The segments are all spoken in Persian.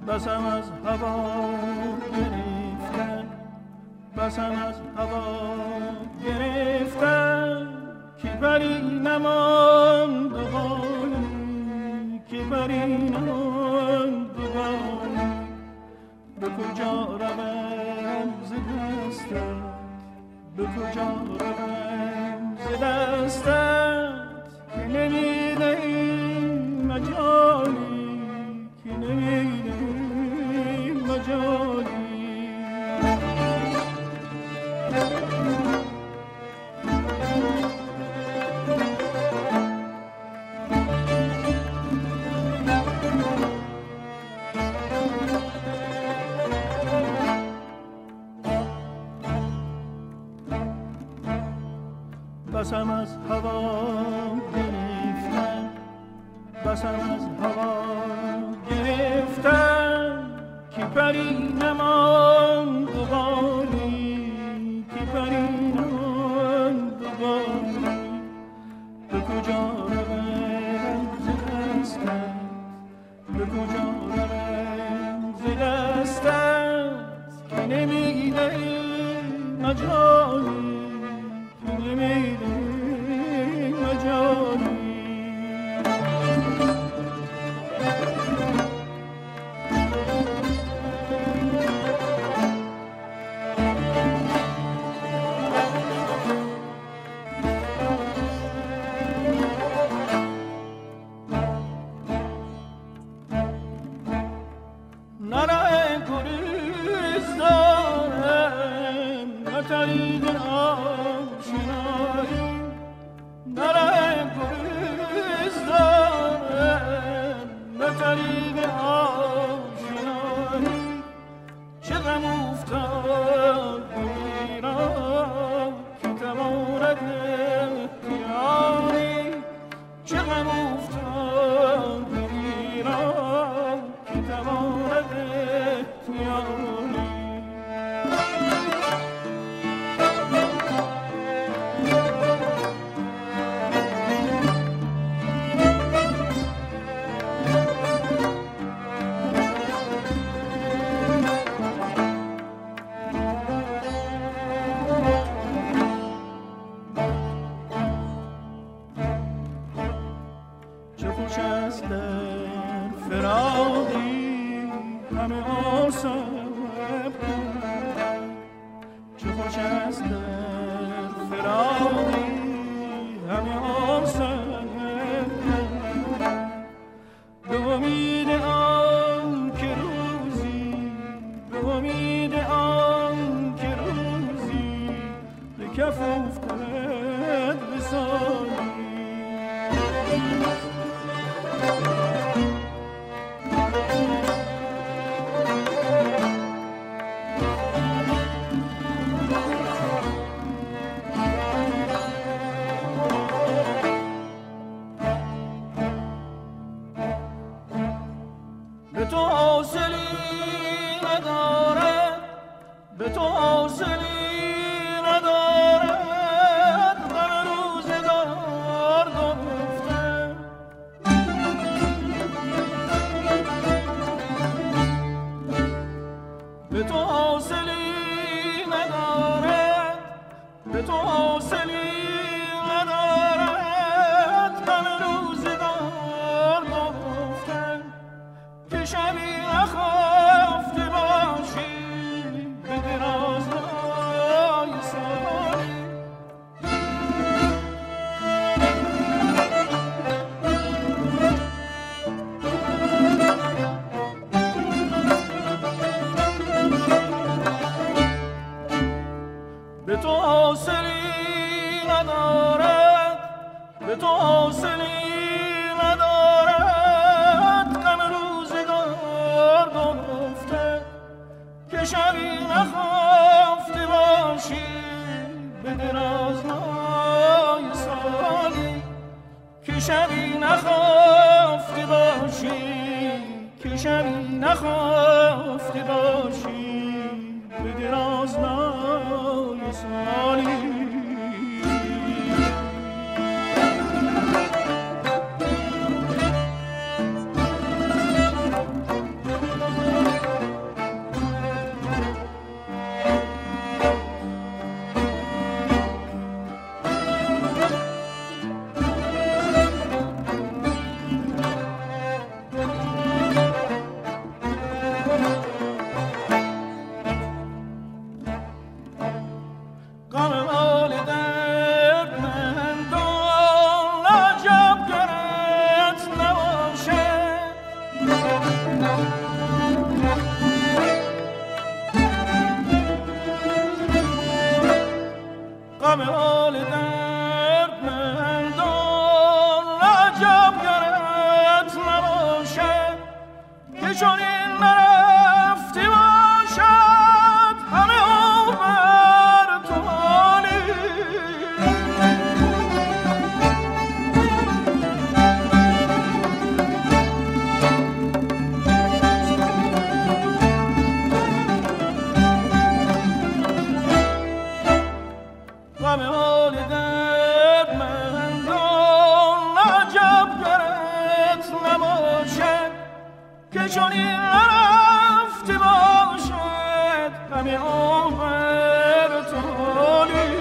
بسم از هوا گرفتن، بسم از هوا گرفتن، که بری نماند دوباره، که بری نماند دوباره. به کجا روم ز دستت، به کجا روم ز دستت، که نمیدهی مجالی، که نمیدهی مجالی. بسم از هوا گرفتن، بسم از هوا گرفتن، که پری نماند دوباره، که پری نماند دوباره. به کجا روم ز دستت، به کجا روم ز دستت، که نمیدهی مجالی، که نمیدهی مجالی. نره گریز دارم، نه طریق آشنایی، نره گریز دارم، نه طریق آشنایی. چه غم افتاد بیرا که تواند اختیاری، چه غم افتاد بیرا که تواند اختیاری. چه خوش است در فراقی همه آساب کن، چه خوش است در فراقی همه آساب کن. به امید آن که روزی، به امید آن که روزی به کف افتد وصالی. به تو حاصلی ندارد، به تو حاصلی ندارد، غم روزگار گفتم. به تو حاصلی ندارد، به تو حاصلی ندارد، غم روزگار گفتم. که شبی نخفته باشی به درازهای سالی. به تو حاصلی ندارد، به تو حاصلی ندارد، غم روزگار گفته. که شبی نخفته باشی به درازهای سالی، که شبی نخفته باشی، که شبی نخفته باشی به درازهای سالی. غم حال درد مندان عجب گرت نباشد که چون این نرفتی باشد همه عمر تو حالی غم حال درد مندان عجب گرت نباشد که چون این رفتی باشد همه عمر تو حالی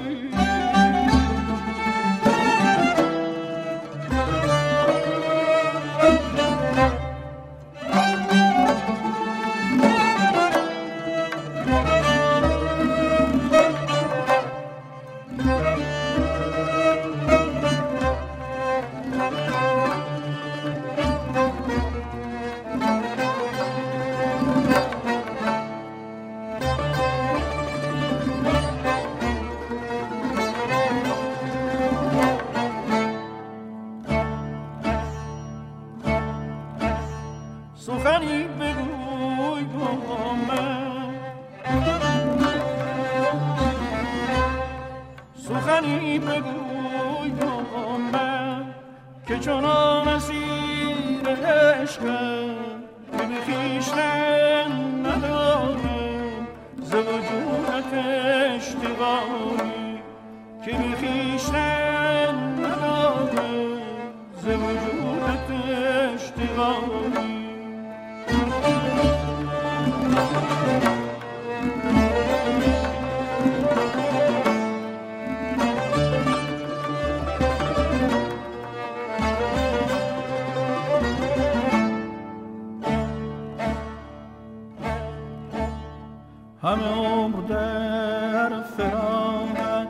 سخنی بگوی با من سخنی بگوی با من که چنان اسیر عشقم که به خویشتن ندارم ز وجودت اشتغالی که به خویشتن ندارم ز وجودت اشتغالی همه عمر در فراقت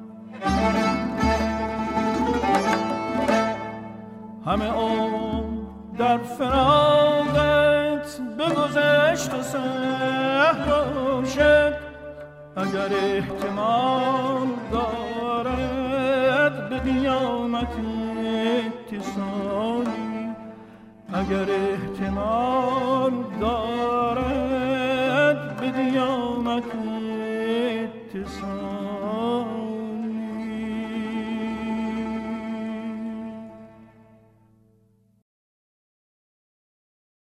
همه عمر در فراقت بگذشت و سهل باشد اگر احتمال دارد به دیامت اتصالی اگر احتمال دارد به دیامت اتصالی